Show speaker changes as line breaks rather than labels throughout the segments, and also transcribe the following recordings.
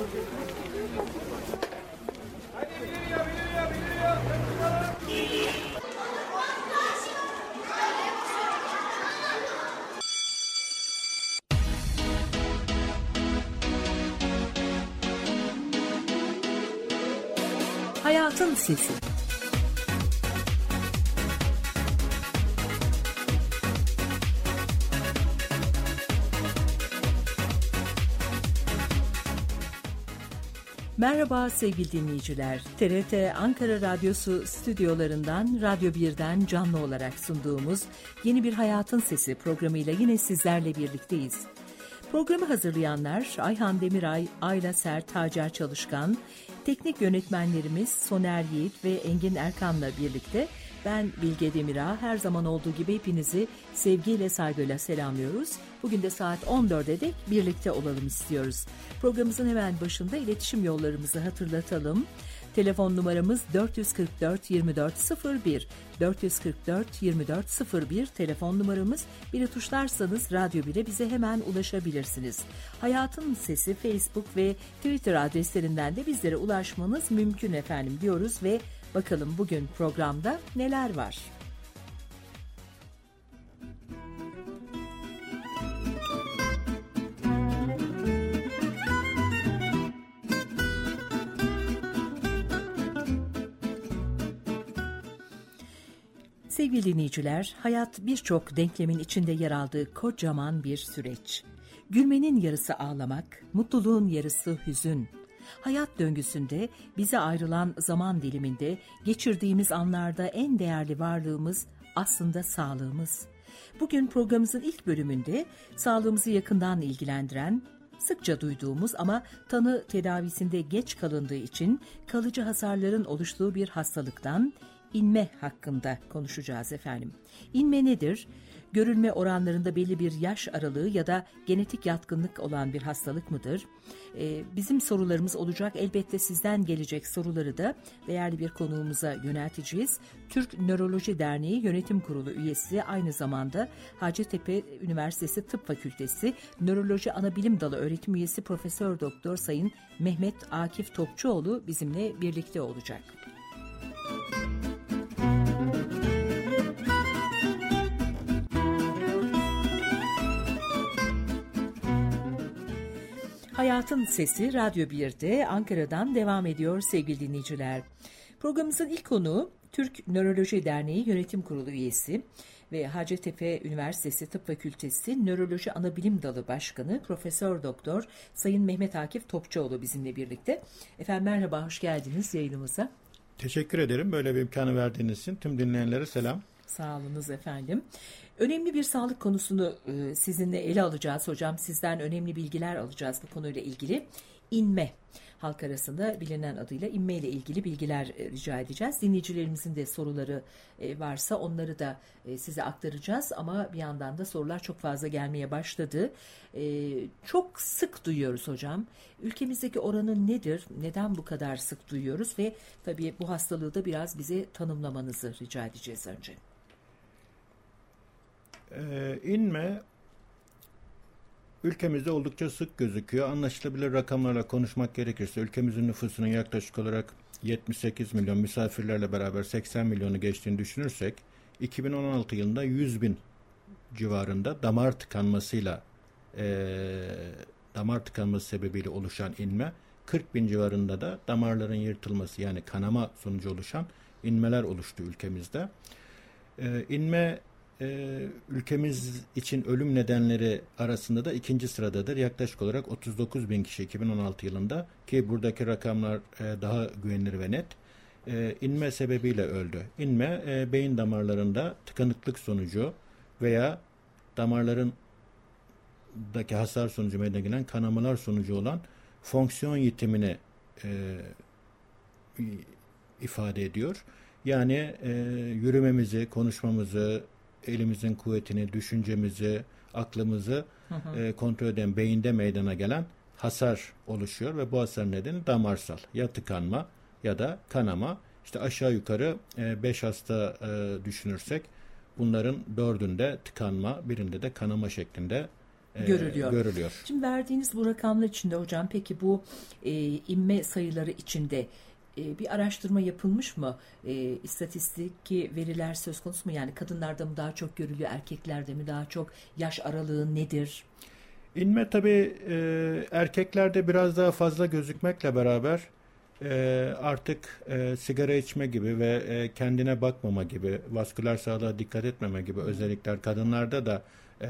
Hayatın Sesi. Merhaba sevgili dinleyiciler. TRT Ankara Radyosu stüdyolarından Radyo 1'den canlı olarak sunduğumuz yeni bir Hayatın Sesi programıyla yine sizlerle birlikteyiz. Programı hazırlayanlar Ayhan Demiray, Ayla Sert, Hacer Çalışkan, teknik yönetmenlerimiz Soner Yiğit ve Engin Erkan'la birlikte ben Bilge Demirağ, her zaman olduğu gibi hepinizi sevgiyle, saygıyla selamlıyoruz. Bugün de saat 14'e dek birlikte olalım istiyoruz. Programımızın hemen başında iletişim yollarımızı hatırlatalım. Telefon numaramız 444 2401, 444 2401 telefon numaramız. Bir tuşlarsanız Radyo 1'e bize hemen ulaşabilirsiniz. Hayatın Sesi Facebook ve Twitter adreslerinden de bizlere ulaşmanız mümkün efendim diyoruz ve bakalım bugün programda neler var? Sevgili dinleyiciler, hayat birçok denklemin içinde yer aldığı kocaman bir süreç. Gülmenin yarısı ağlamak, mutluluğun yarısı hüzün. Hayat döngüsünde bize ayrılan zaman diliminde geçirdiğimiz anlarda en değerli varlığımız aslında sağlığımız. Bugün programımızın ilk bölümünde sağlığımızı yakından ilgilendiren, sıkça duyduğumuz ama tanı tedavisinde geç kalındığı için kalıcı hasarların oluştuğu bir hastalıktan, İnme hakkında konuşacağız efendim. İnme nedir? Görülme oranlarında belli bir yaş aralığı ya da genetik yatkınlık olan bir hastalık mıdır? Bizim sorularımız olacak. Elbette sizden gelecek soruları da değerli bir konuğumuza yönelteceğiz. Türk Nöroloji Derneği Yönetim Kurulu üyesi, aynı zamanda Hacettepe Üniversitesi Tıp Fakültesi Nöroloji Anabilim Dalı öğretim üyesi Profesör Doktor Sayın Mehmet Akif Topçuoğlu bizimle birlikte olacak. Hayatın Sesi Radyo 1'de Ankara'dan devam ediyor sevgili dinleyiciler. Programımızın ilk konuğu Türk Nöroloji Derneği Yönetim Kurulu üyesi ve Hacettepe Üniversitesi Tıp Fakültesi Nöroloji Anabilim Dalı Başkanı Profesör Doktor Sayın Mehmet Akif Topçuoğlu bizimle birlikte. Efendim merhaba, hoş geldiniz yayınımıza.
Teşekkür ederim böyle bir imkanı verdiğiniz için. Tüm dinleyenlere selam.
Sağ olunuz efendim. Önemli bir sağlık konusunu sizinle ele alacağız hocam. Sizden önemli bilgiler alacağız bu konuyla ilgili. İnme, halk arasında bilinen adıyla inme ile ilgili bilgiler rica edeceğiz. Dinleyicilerimizin de soruları varsa onları da size aktaracağız. Ama bir yandan da sorular çok fazla gelmeye başladı. Çok sık duyuyoruz hocam. Ülkemizdeki oranı nedir? Neden bu kadar sık duyuyoruz? Ve tabii bu hastalığı da biraz bize tanımlamanızı rica edeceğiz önce.
İnme ülkemizde oldukça sık gözüküyor. Anlaşılabilir rakamlarla konuşmak gerekirse ülkemizin nüfusunun yaklaşık olarak 78 milyon misafirlerle beraber 80 milyonu geçtiğini düşünürsek 2016 yılında 100 bin civarında damar tıkanması sebebiyle oluşan inme, 40 bin civarında da damarların yırtılması yani kanama sonucu oluşan inmeler oluştu ülkemizde. İnme ülkemiz için ölüm nedenleri arasında da ikinci sıradadır. Yaklaşık olarak 39 bin kişi 2016 yılında, ki buradaki rakamlar daha güvenilir ve net, inme sebebiyle öldü. İnme beyin damarlarında tıkanıklık sonucu veya damarlarındaki hasar sonucu meydana gelen kanamalar sonucu olan fonksiyon yitimini ifade ediyor. Yani yürümemizi, konuşmamızı, elimizin kuvvetini, düşüncemizi, aklımızı kontrol eden beyinde meydana gelen hasar oluşuyor ve bu hasar nedeni damarsal. Ya tıkanma ya da kanama. İşte aşağı yukarı 5 hasta düşünürsek bunların 4'ünde tıkanma, birinde de kanama şeklinde görülüyor.
Şimdi verdiğiniz bu rakamlar içinde hocam, peki bu inme sayıları içinde bir araştırma yapılmış mı? İstatistik veriler söz konusu mu? Yani kadınlarda mı daha çok görülüyor, erkeklerde mi daha çok? Yaş aralığı nedir?
İnme tabii erkeklerde biraz daha fazla gözükmekle beraber artık sigara içme gibi ve kendine bakmama gibi, vasküler sağlığa dikkat etmeme gibi özellikler kadınlarda da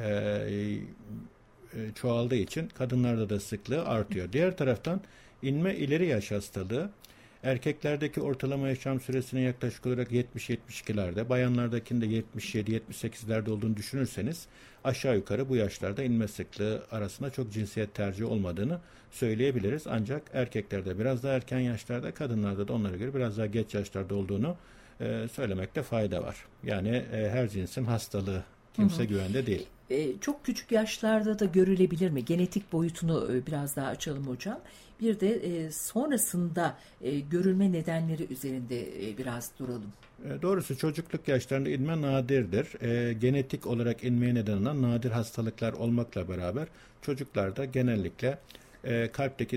çoğaldığı için kadınlarda da sıklığı artıyor. Diğer taraftan inme ileri yaş hastalığı erkeklerdeki ortalama yaşam süresinin yaklaşık olarak 70-72'lerde, bayanlardakinin de 77-78'lerde olduğunu düşünürseniz aşağı yukarı bu yaşlarda inme sıklığı arasında çok cinsiyet tercihi olmadığını söyleyebiliriz. Ancak erkeklerde biraz daha erken yaşlarda, kadınlarda da onlara göre biraz daha geç yaşlarda olduğunu söylemekte fayda var. Yani her cinsin hastalığı kimse güvende değil.
Çok küçük yaşlarda da görülebilir mi? Genetik boyutunu biraz daha açalım hocam. Bir de sonrasında görülme nedenleri üzerinde biraz duralım.
Doğrusu çocukluk yaşlarında inme nadirdir. Genetik olarak inmeye neden olan nadir hastalıklar olmakla beraber çocuklarda genellikle kalpteki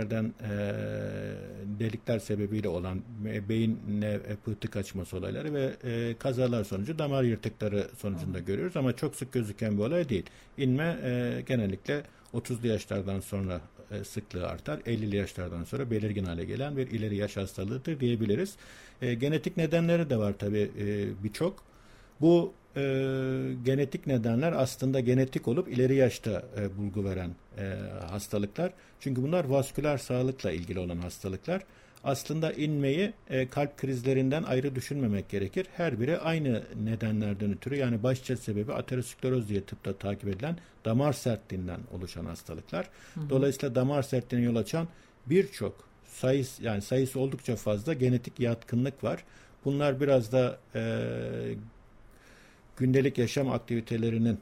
delikler sebebiyle olan beyinle pıhtı kaçması olayları ve kazalar sonucu damar yırtıkları sonucunda görüyoruz ama çok sık gözüken bir olay değil. İnme genellikle 30'lu yaşlardan sonra sıklığı artar. 50'li yaşlardan sonra belirgin hale gelen bir ileri yaş hastalığıdır diyebiliriz. Genetik nedenleri de var tabii birçok. Bu genetik nedenler aslında genetik olup ileri yaşta bulgu veren hastalıklar. Çünkü bunlar vasküler sağlıkla ilgili olan hastalıklar. Aslında inmeyi kalp krizlerinden ayrı düşünmemek gerekir. Her biri aynı nedenlerden ötürü, yani başlıca sebebi ateroskleroz diye tıpta takip edilen damar sertliğinden oluşan hastalıklar. Dolayısıyla damar sertliğine yol açan birçok sayısı oldukça fazla genetik yatkınlık var. Bunlar biraz da gündelik yaşam aktivitelerinin,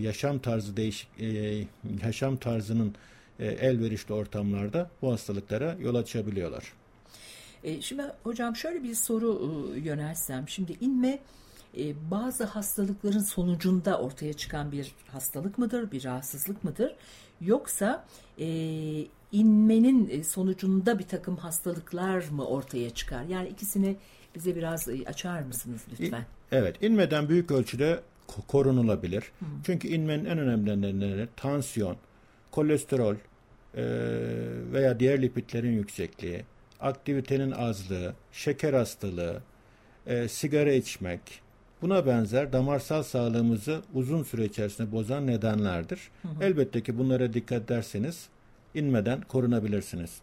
yaşam tarzının elverişli ortamlarda bu hastalıklara yol açabiliyorlar.
Şimdi hocam şöyle bir soru yönelsem. Şimdi inme bazı hastalıkların sonucunda ortaya çıkan bir hastalık mıdır, bir rahatsızlık mıdır? Yoksa inmenin sonucunda bir takım hastalıklar mı ortaya çıkar? Yani ikisini bize biraz açar mısınız lütfen?
Evet, inmeden büyük ölçüde korunulabilir. Çünkü inmenin en önemli nedenleri tansiyon, kolesterol veya diğer lipidlerin yüksekliği, aktivitenin azlığı, şeker hastalığı, sigara içmek, buna benzer damarsal sağlığımızı uzun süre içerisinde bozan nedenlerdir. Elbette ki bunlara dikkat ederseniz inmeden korunabilirsiniz.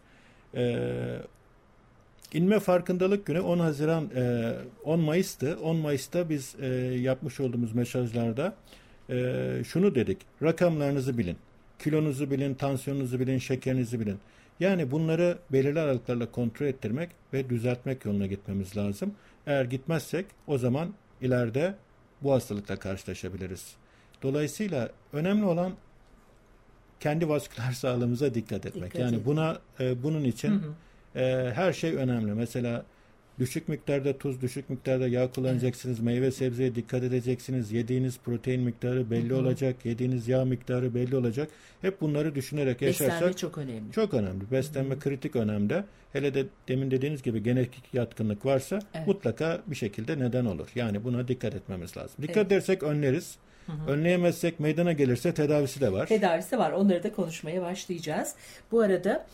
İnme Farkındalık Günü 10 Mayıs'tı. 10 Mayıs'ta biz yapmış olduğumuz mesajlarda şunu dedik: rakamlarınızı bilin, kilonuzu bilin, tansiyonunuzu bilin, şekerinizi bilin. Yani bunları belirli aralıklarla kontrol ettirmek ve düzeltmek yoluna gitmemiz lazım. Eğer gitmezsek o zaman ileride bu hastalıkla karşılaşabiliriz. Dolayısıyla önemli olan kendi vasküler sağlığımıza dikkat etmek. Bunun için her şey önemli. Mesela düşük miktarda tuz, düşük miktarda yağ kullanacaksınız. Meyve sebzeye dikkat edeceksiniz. Yediğiniz protein miktarı belli olacak. Yediğiniz yağ miktarı belli olacak. Hep bunları düşünerek yaşarsak.
Beslenme çok önemli.
Çok önemli. Beslenme kritik önemde. Hele de demin dediğiniz gibi genetik yatkınlık varsa mutlaka bir şekilde neden olur. Yani buna dikkat etmemiz lazım. Dikkat edersek önleriz. Önleyemezsek meydana gelirse tedavisi de var.
Tedavisi var. Onları da konuşmaya başlayacağız. Bu arada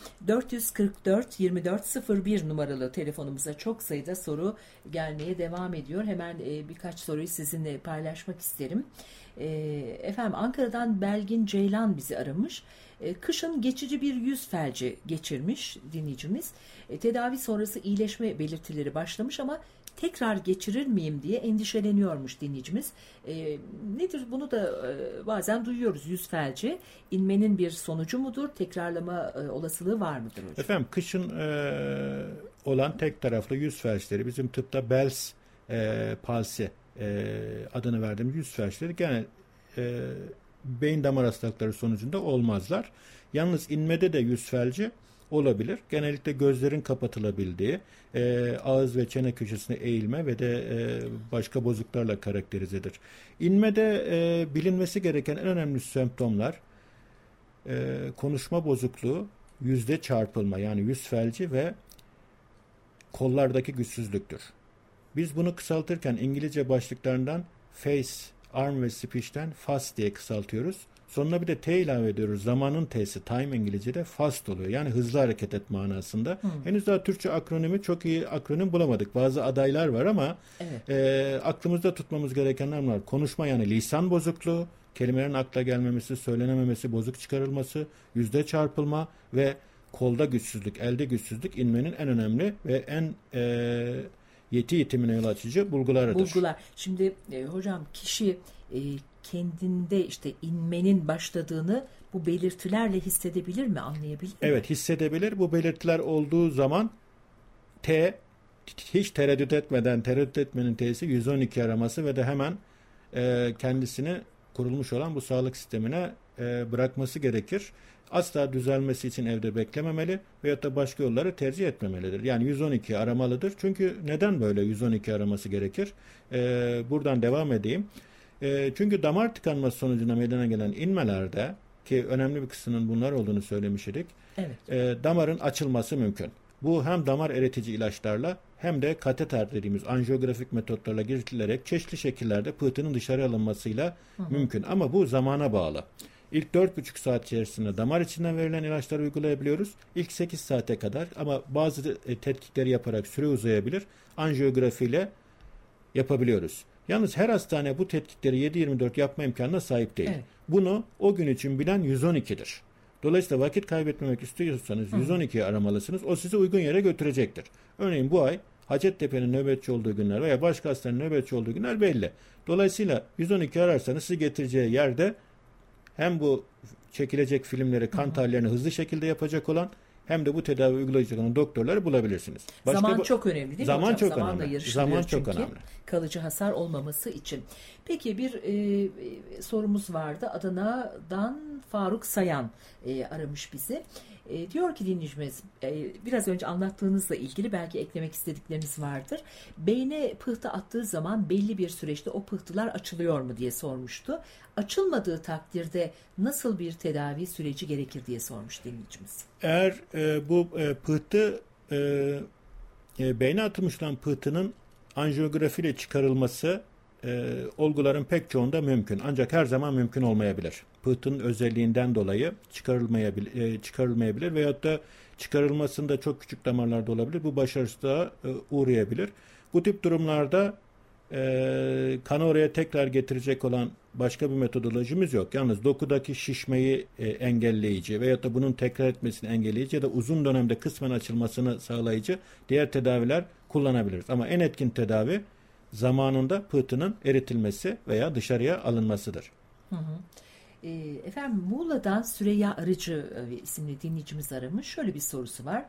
444-2401 numaralı telefonumuza çok sayıda soru gelmeye devam ediyor. Hemen birkaç soruyu sizinle paylaşmak isterim. Efendim, Ankara'dan Belgin Ceylan bizi aramış. Kışın geçici bir yüz felci geçirmiş dinleyicimiz. Tedavi sonrası iyileşme belirtileri başlamış ama tekrar geçirir miyim diye endişeleniyormuş dinleyicimiz. Nedir? Bunu da bazen duyuyoruz. Yüz felci inmenin bir sonucu mudur? Tekrarlama olasılığı var mıdır hocam?
Efendim, kışın olan tek taraflı yüz felçleri, bizim tıpta Bell's palsi adını verdiğimiz yüz felçleri genel beyin damar hastalıkları sonucunda olmazlar. Yalnız inmede de yüz felci olabilir. Genellikle gözlerin kapatılabildiği, ağız ve çene köşesine eğilme ve de başka bozuklarla karakterizedir. İnmede bilinmesi gereken en önemli semptomlar konuşma bozukluğu, yüzde çarpılma yani yüz felci ve kollardaki güçsüzlüktür. Biz bunu kısaltırken İngilizce başlıklarından face, arm ve speech'ten fast diye kısaltıyoruz. Sonuna bir de T ilave ediyoruz. Zamanın T'si, time İngilizce'de fast oluyor. Yani hızlı hareket et manasında. Henüz daha Türkçe akronimi çok iyi akronim bulamadık. Bazı adaylar var ama aklımızda tutmamız gerekenler var. Konuşma yani lisan bozukluğu, kelimelerin akla gelmemesi, söylenememesi, bozuk çıkarılması, yüzde çarpılma ve kolda güçsüzlük, elde güçsüzlük inmenin en önemli ve en yeti yitimine yol açıcı bulgularıdır.
Şimdi hocam kişi kendinde işte inmenin başladığını bu belirtilerle hissedebilir mi, anlayabilir mi?
Evet, hissedebilir. Bu belirtiler olduğu zaman hiç tereddüt etmenin T'si 112 araması ve de hemen kendisini kurulmuş olan bu sağlık sistemine bırakması gerekir. Asla düzelmesi için evde beklememeli veyahut da başka yolları tercih etmemelidir. Yani 112 aramalıdır. Çünkü neden böyle 112 araması gerekir? Buradan devam edeyim. Çünkü damar tıkanması sonucunda meydana gelen inmelerde, ki önemli bir kısmının bunlar olduğunu söylemiştik, damarın açılması mümkün. Bu hem damar eritici ilaçlarla hem de kateter dediğimiz anjiyografik metotlarla girişilerek çeşitli şekillerde pıhtının dışarı alınmasıyla mümkün. Ama bu zamana bağlı. İlk 4,5 saat içerisinde damar içinden verilen ilaçları uygulayabiliyoruz. İlk 8 saate kadar ama bazı tetkikleri yaparak süre uzayabilir. Anjiyografiyle yapabiliyoruz. Yalnız her hastane bu tetkikleri 7/24 yapma imkanına sahip değil. Bunu o gün için bilen 112'dir. Dolayısıyla vakit kaybetmemek istiyorsanız 112'yi aramalısınız. O sizi uygun yere götürecektir. Örneğin bu ay Hacettepe'nin nöbetçi olduğu günler veya başka hastanenin nöbetçi olduğu günler belli. Dolayısıyla 112 ararsanız sizi getireceği yerde hem bu çekilecek filmleri, kan tahlillerini hızlı şekilde yapacak olan hem de bu tedavi uygulayacak olan doktorları bulabilirsiniz.
Zaman çok önemli değil mi
zaman
hocam?
Çok
Zamanla
önemli.
yarışılıyor
çok
çünkü
önemli.
Kalıcı hasar olmaması için. Peki bir sorumuz vardı. Adana'dan Faruk Sayan aramış bizi. Diyor ki dinleyicimiz, biraz önce anlattığınızla ilgili belki eklemek istedikleriniz vardır. Beyne pıhtı attığı zaman belli bir süreçte o pıhtılar açılıyor mu diye sormuştu. Açılmadığı takdirde nasıl bir tedavi süreci gerekir diye sormuş dinleyicimiz.
Eğer bu pıhtı beyne atılmış olan pıhtının anjiyografiyle çıkarılması olguların pek çoğunda mümkün. Ancak her zaman mümkün olmayabilir. Pıhtının özelliğinden dolayı çıkarılmayabilir veyahut da çıkarılmasında çok küçük damarlarda olabilir. Bu başarısızlığa uğrayabilir. Bu tip durumlarda kanı oraya tekrar getirecek olan başka bir metodolojimiz yok. Yalnız dokudaki şişmeyi engelleyici veyahut da bunun tekrar etmesini engelleyici ya da uzun dönemde kısmen açılmasını sağlayıcı diğer tedaviler kullanabiliriz. Ama en etkin tedavi zamanında pıhtının eritilmesi veya dışarıya alınmasıdır.
Efendim Muğla'dan Süreyya Arıcı isimli dinleyicimiz aramış. Şöyle bir sorusu var.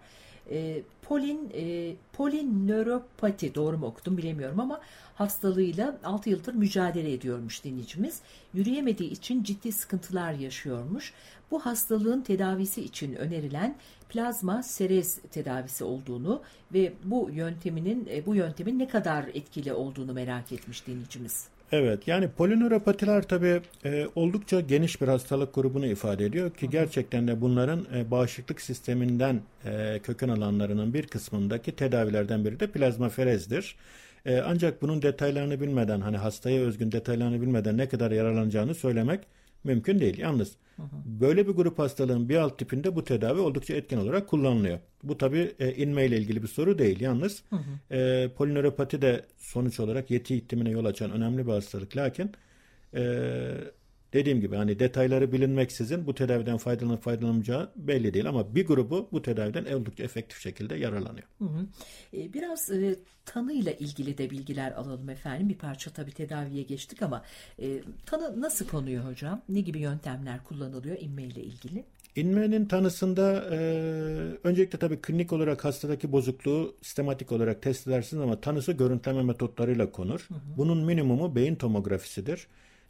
Polinöropati, doğru mu okudum bilemiyorum ama hastalığıyla 6 yıldır mücadele ediyormuş dinleyicimiz. Yürüyemediği için ciddi sıkıntılar yaşıyormuş. Bu hastalığın tedavisi için önerilen plazma serez tedavisi olduğunu ve bu yöntemin ne kadar etkili olduğunu merak etmiş dinleyicimiz.
Evet, yani polinöropatiler tabii oldukça geniş bir hastalık grubunu ifade ediyor ki gerçekten de bunların bağışıklık sisteminden köken alanlarının bir kısmındaki tedavilerden biri de plazmaferezdir. Ancak bunun detaylarını bilmeden, hani hastaya özgün detaylarını bilmeden ne kadar yararlanacağını söylemek mümkün değil. Yalnız böyle bir grup hastalığın bir alt tipinde bu tedavi oldukça etkin olarak kullanılıyor. Bu tabii inme ile ilgili bir soru değil. Yalnız polinöropati de sonuç olarak yeti yitimine yol açan önemli bir hastalık. Lakin dediğim gibi hani detayları bilinmeksizin bu tedaviden faydalanıp faydalanmayacağı belli değil ama bir grubu bu tedaviden oldukça efektif şekilde yararlanıyor.
Biraz tanıyla ilgili de bilgiler alalım efendim. Bir parça tabii tedaviye geçtik ama tanı nasıl konuyor hocam? Ne gibi yöntemler kullanılıyor inme ile ilgili?
İnmenin tanısında öncelikle tabii klinik olarak hastadaki bozukluğu sistematik olarak test edersiniz ama tanısı görüntüleme metotlarıyla konur. Bunun minimumu beyin tomografisidir.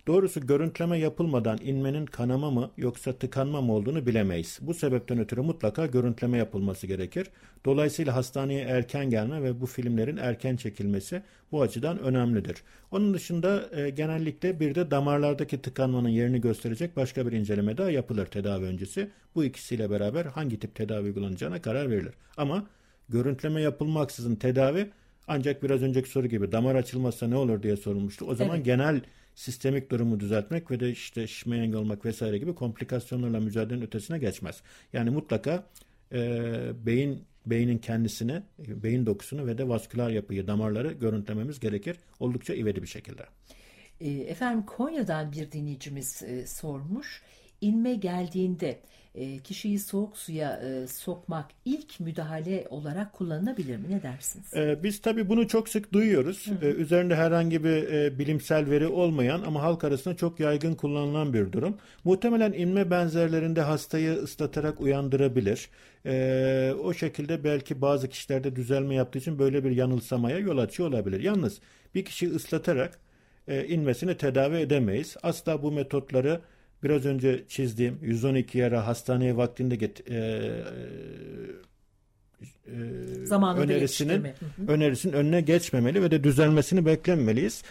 Doğrusu görüntüleme yapılmadan inmenin kanama mı yoksa tıkanma mı olduğunu bilemeyiz. Bu sebepten ötürü mutlaka görüntüleme yapılması gerekir. Dolayısıyla hastaneye erken gelme ve bu filmlerin erken çekilmesi bu açıdan önemlidir. Onun dışında genellikle bir de damarlardaki tıkanmanın yerini gösterecek başka bir inceleme daha yapılır tedavi öncesi. Bu ikisiyle beraber hangi tip tedavi uygulanacağına karar verilir. Ama görüntüleme yapılmaksızın tedavi ancak biraz önceki soru gibi damar açılmazsa ne olur diye sorulmuştu. O zaman genel sistemik durumu düzeltmek ve de işte şişmeye engel olmak vesaire gibi komplikasyonlarla mücadelenin ötesine geçmez. Yani mutlaka beynin kendisini, beyin dokusunu ve de vasküler yapıyı, damarları görüntülememiz gerekir. Oldukça ivedi bir şekilde.
Efendim Konya'dan bir dinleyicimiz sormuş. İnme geldiğinde kişiyi soğuk suya sokmak ilk müdahale olarak kullanılabilir mi? Ne dersiniz?
Biz tabii bunu çok sık duyuyoruz. Üzerinde herhangi bir bilimsel veri olmayan ama halk arasında çok yaygın kullanılan bir durum. Muhtemelen inme benzerlerinde hastayı ıslatarak uyandırabilir. O şekilde belki bazı kişilerde düzelme yaptığı için böyle bir yanılsamaya yol açıyor olabilir. Yalnız bir kişiyi ıslatarak inmesini tedavi edemeyiz. Asla bu metotları biraz önce çizdiğim 112 yara hastaneye vaktinde önerisinin önüne geçmemeli ve de düzelmesini beklememeliyiz.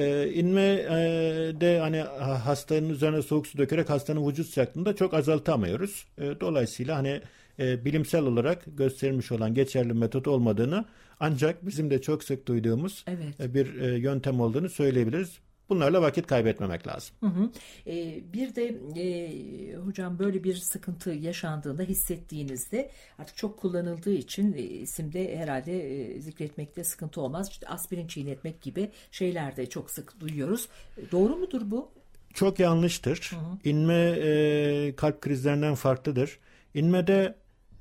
İnmede hani hastanın üzerine soğuk su dökerek hastanın vücut sıcaklığını da çok azaltamıyoruz. Dolayısıyla hani bilimsel olarak gösterilmiş olan geçerli metot olmadığını ancak bizim de çok sık duyduğumuz bir yöntem olduğunu söyleyebiliriz. Bunlarla vakit kaybetmemek lazım.
Bir de hocam böyle bir sıkıntı yaşandığında hissettiğinizde artık çok kullanıldığı için isimde herhalde zikretmekte sıkıntı olmaz. İşte aspirin çiğnetmek gibi şeyler de çok sık duyuyoruz. Doğru mudur bu?
Çok yanlıştır. İnme kalp krizlerinden farklıdır. İnmede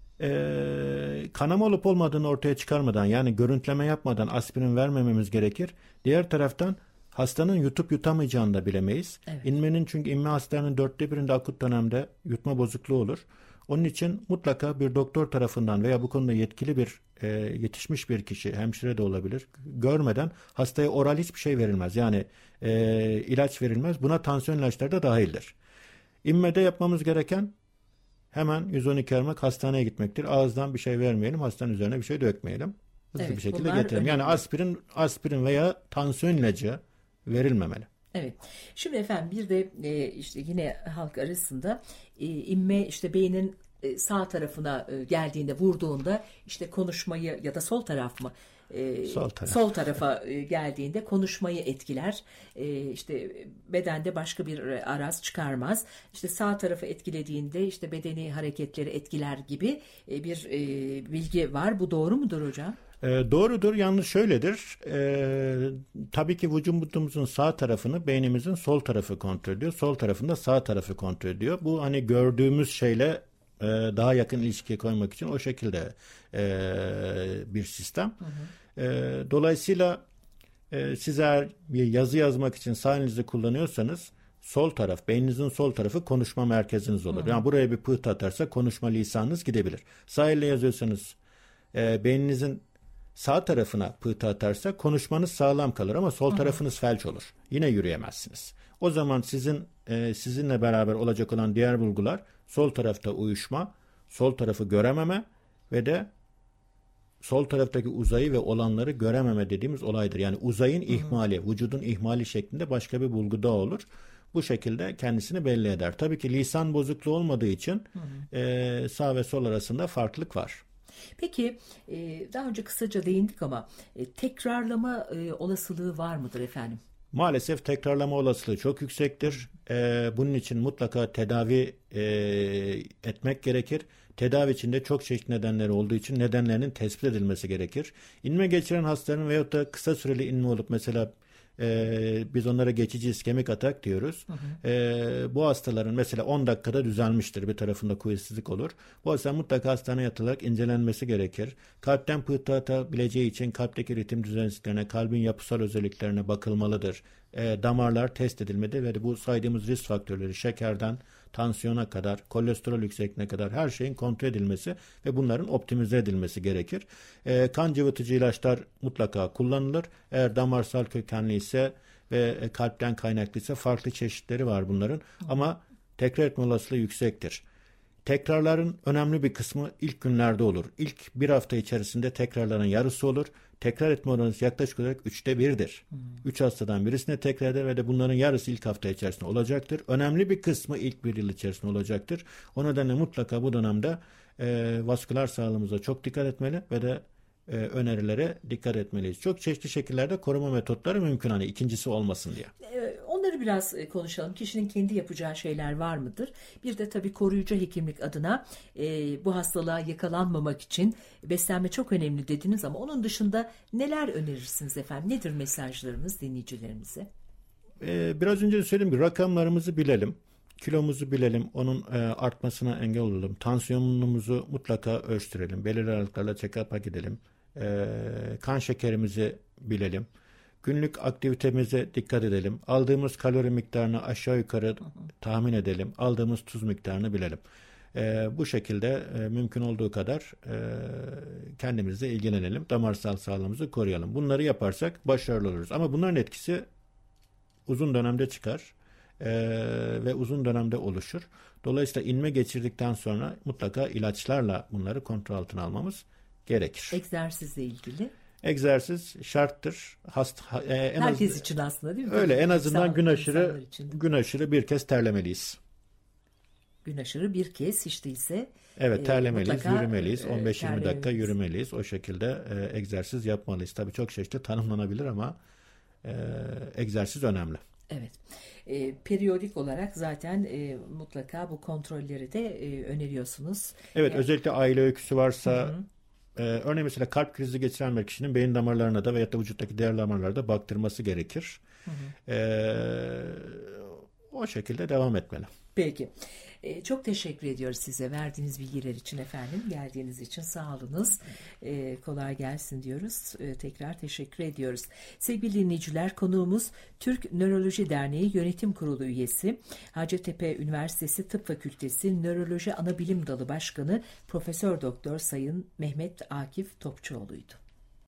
kanama olup olmadığını ortaya çıkarmadan yani görüntüleme yapmadan aspirin vermememiz gerekir. Diğer taraftan hastanın yutup yutamayacağını da bilemeyiz. İnmenin çünkü inme hastalarının 1/4'inde akut dönemde yutma bozukluğu olur. Onun için mutlaka bir doktor tarafından veya bu konuda yetkili bir yetişmiş bir kişi, hemşire de olabilir, görmeden hastaya oral hiçbir şey verilmez. Yani ilaç verilmez. Buna tansiyon ilaçları da dahildir. İnmede yapmamız gereken hemen 112 aramak, hastaneye gitmektir. Ağızdan bir şey vermeyelim, hastanın üzerine bir şey dökmeyelim. Hızlı bir şekilde getirelim. Yani aspirin veya tansiyon ilacı verilmemeli.
Evet. Şimdi efendim bir de işte yine halk arasında inme işte beynin sağ tarafına geldiğinde vurduğunda işte konuşmayı ya da sol taraf mı? Sol tarafa geldiğinde konuşmayı etkiler. İşte bedende başka bir araz çıkarmaz. İşte sağ tarafı etkilediğinde işte bedeni hareketleri etkiler gibi bir bilgi var. Bu doğru mudur hocam?
Doğrudur. Yalnız şöyledir. Tabii ki vücudumuzun sağ tarafını beynimizin sol tarafı kontrol ediyor. Sol tarafında sağ tarafı kontrol ediyor. Bu hani gördüğümüz şeyle daha yakın ilişkiye koymak için o şekilde bir sistem. Dolayısıyla siz eğer bir yazı yazmak için sağ elinizi kullanıyorsanız sol taraf, beyninizin sol tarafı konuşma merkeziniz olur. Yani buraya bir pıhtı atarsa konuşma lisanınız gidebilir. Sağ elle yazıyorsanız beyninizin sağ tarafına pıhtı atarsa konuşmanız sağlam kalır ama sol tarafınız felç olur. Yine yürüyemezsiniz. O zaman sizinle beraber olacak olan diğer bulgular sol tarafta uyuşma, sol tarafı görememe ve de sol taraftaki uzayı ve olanları görememe dediğimiz olaydır. Yani uzayın ihmali, vücudun ihmali şeklinde başka bir bulgu daha olur. Bu şekilde kendisini belli eder. Tabii ki lisan bozukluğu olmadığı için sağ ve sol arasında farklılık var.
Peki daha önce kısaca değindik ama tekrarlama olasılığı var mıdır efendim?
Maalesef tekrarlama olasılığı çok yüksektir. Bunun için mutlaka tedavi etmek gerekir. Tedavi içinde çok çeşitli nedenleri olduğu için nedenlerinin tespit edilmesi gerekir. İnme geçiren hastaların veyahut da kısa süreli inme olup mesela biz onlara geçici iskemik atak diyoruz. Bu hastaların mesela 10 dakikada düzelmiştir. Bir tarafında kuvvetsizlik olur. Bu hasta mutlaka hastaneye yatılarak incelenmesi gerekir. Kalpten pıhtı atabileceği için kalpteki ritim düzensizliklerine, kalbin yapısal özelliklerine bakılmalıdır. Damarlar test edilmelidir ve bu saydığımız risk faktörleri şekerden tansiyona kadar, kolesterol yüksekliğine kadar her şeyin kontrol edilmesi ve bunların optimize edilmesi gerekir. Kan cıvıtıcı ilaçlar mutlaka kullanılır. Eğer damarsal kökenli ise ve kalpten kaynaklıysa farklı çeşitleri var bunların. Ama tekrar etme olasılığı yüksektir. Tekrarların önemli bir kısmı ilk günlerde olur. İlk bir hafta içerisinde tekrarların yarısı olur. Tekrar etme oranı yaklaşık olarak 1/3'dir. 3 hastadan birisine tekrar eder ve de bunların yarısı ilk hafta içerisinde olacaktır. Önemli bir kısmı ilk bir yıl içerisinde olacaktır. O nedenle mutlaka bu dönemde vasküler sağlığımıza çok dikkat etmeli ve de önerilere dikkat etmeliyiz. Çok çeşitli şekillerde koruma metotları mümkün, hani ikincisi olmasın diye.
Onları biraz konuşalım. Kişinin kendi yapacağı şeyler var mıdır? Bir de tabii koruyucu hekimlik adına bu hastalığa yakalanmamak için beslenme çok önemli dediniz ama onun dışında neler önerirsiniz efendim? Nedir mesajlarımız dinleyicilerimize?
Biraz önce de söylediğim gibi rakamlarımızı bilelim. Kilomuzu bilelim, onun artmasına engel olalım. Tansiyonumuzu mutlaka ölçtürelim. Belirli aralıklarla check-up'a gidelim. Kan şekerimizi bilelim. Günlük aktivitemize dikkat edelim. Aldığımız kalori miktarını aşağı yukarı tahmin edelim. Aldığımız tuz miktarını bilelim. Bu şekilde mümkün olduğu kadar kendimizle ilgilenelim. Damarsal sağlığımızı koruyalım. Bunları yaparsak başarılı oluruz. Ama bunların etkisi uzun dönemde çıkar. Ve uzun dönemde oluşur. Dolayısıyla inme geçirdikten sonra mutlaka ilaçlarla bunları kontrol altına almamız gerekir.
Egzersizle ilgili?
Egzersiz şarttır.
Herkes için aslında değil mi?
Öyle, en azından gün aşırı bir kez terlemeliyiz.
Gün aşırı bir kez hiç değilse.
Evet, terlemeliyiz, yürümeliyiz. 15-20 dakika yürümeliyiz. O şekilde egzersiz yapmalıyız. Tabii çok çeşitli tanımlanabilir ama egzersiz önemli.
Evet. Periyodik olarak zaten mutlaka bu kontrolleri de öneriyorsunuz.
Evet, özellikle aile öyküsü varsa, örneğin mesela kalp krizi geçiren bir kişinin beyin damarlarına da veyahut da vücuttaki diğer damarlara da baktırması gerekir. O şekilde devam etmeli.
Peki. Çok teşekkür ediyoruz size verdiğiniz bilgiler için efendim. Geldiğiniz için sağ olunuz. Kolay gelsin diyoruz. Tekrar teşekkür ediyoruz. Sevgili dinleyiciler, konuğumuz Türk Nöroloji Derneği Yönetim Kurulu üyesi, Hacettepe Üniversitesi Tıp Fakültesi Nöroloji Anabilim Dalı Başkanı Profesör Doktor Sayın Mehmet Akif Topçuoğlu'ydu.